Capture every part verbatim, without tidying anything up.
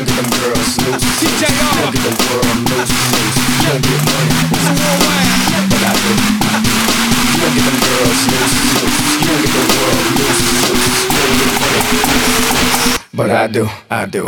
don't give them girls loose. T J R. You don't give the world loose, loose. You don't get money, It's a worldwide. but I do. You don't give them girls loose, loose. You don't get the world loose, loose. You don't get money, but I do, I do.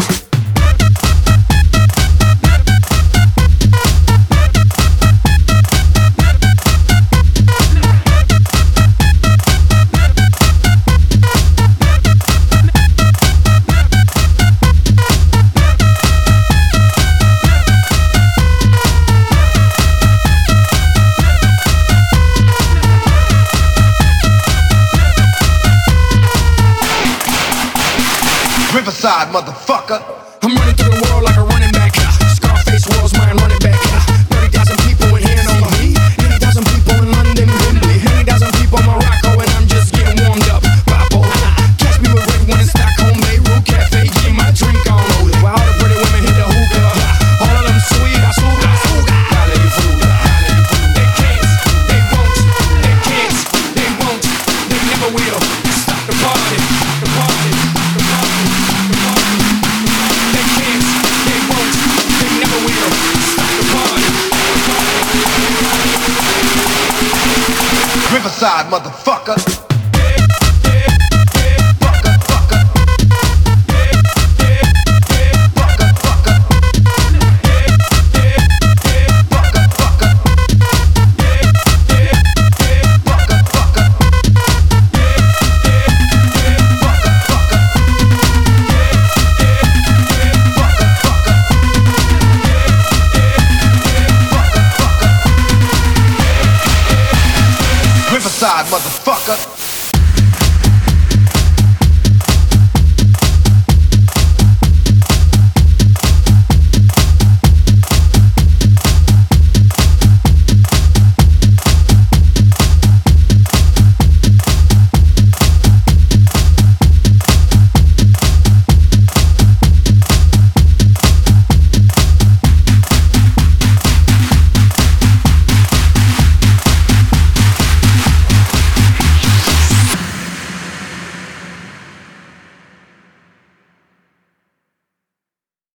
Riverside, motherfucker. I'm running through the world like a running back. Scarface world's mine, running back. thirty thousand people in here know me. eighty thousand people in London, Wembley. eighty thousand people in Morocco, and I'm just getting warmed up. Papo, catch me with Red One in Stockholm, Beirut Cafe, get my drink on. While all the pretty women hit the hookah. All of them sweet, I suga, I suga. Dale you fruta, dale you fruta. They can't, they won't, they can't, they won't, they never will. Stop the party, the party, the party. They can't, they won't, they never will. Stop the party. Riverside, motherfucker.